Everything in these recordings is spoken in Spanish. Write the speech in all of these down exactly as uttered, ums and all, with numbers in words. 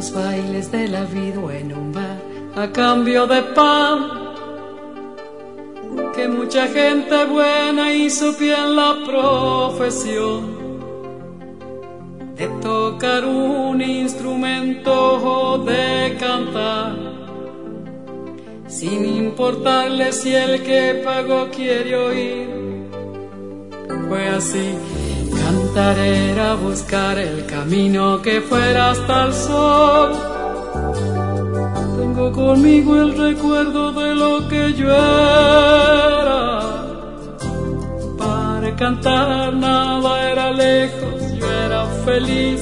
los bailes de la vida o en un bar a cambio de pan, que mucha gente buena hizo bien la profesión de tocar un instrumento o de cantar, sin importarle si el que pagó quiere oír. Fue así. Cantar era buscar el camino que fuera hasta el sol. Tengo conmigo el recuerdo de lo que yo era. Para cantar nada era lejos, yo era feliz.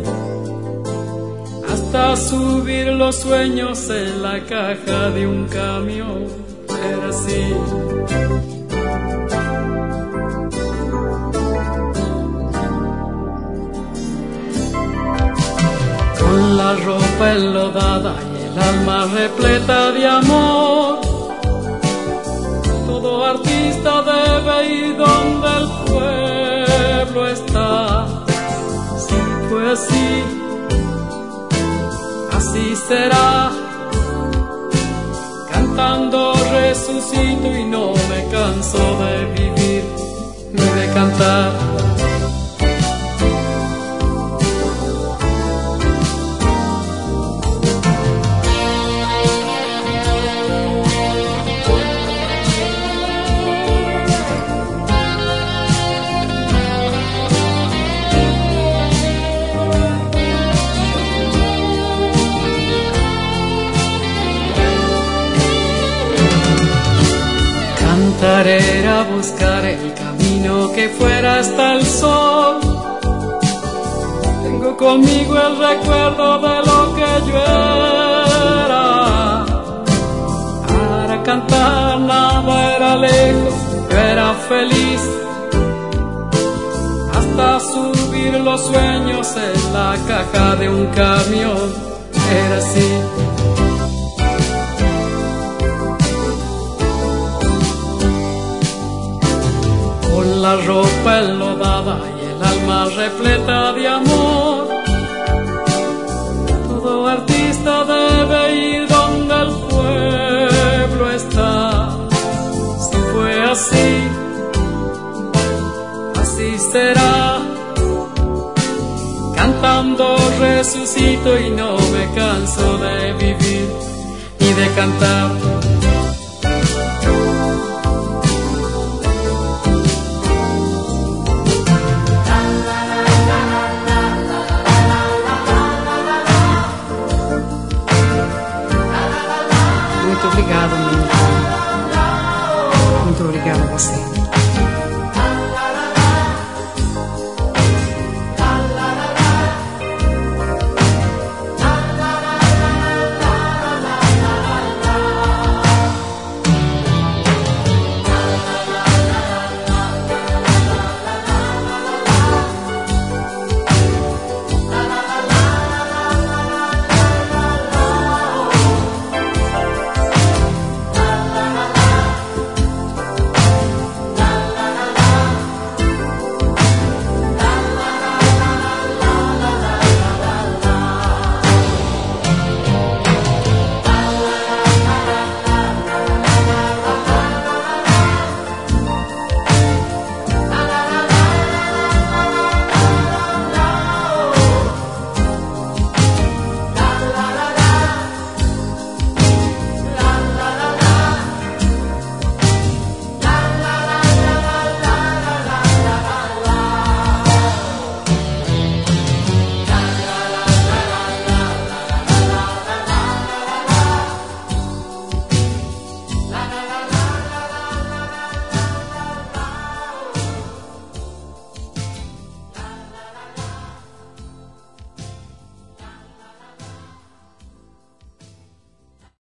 Hasta subir los sueños en la caja de un camión. Era así. Con la ropa enlodada y el alma repleta de amor, todo artista debe ir donde el pueblo está. Si fue así, así será. Cantando resucito y no me canso de vivir ni de cantar. Cantar era buscar el camino que fuera hasta el sol. Tengo conmigo el recuerdo de lo que yo era. Para cantar nada era lejos, yo era feliz. Hasta subir los sueños en la caja de un camión. Era así. Con la ropa enlodada y el alma repleta de amor, todo artista debe ir donde el pueblo está. Si fue así, así será. Cantando resucito y no me canso de vivir y de cantar.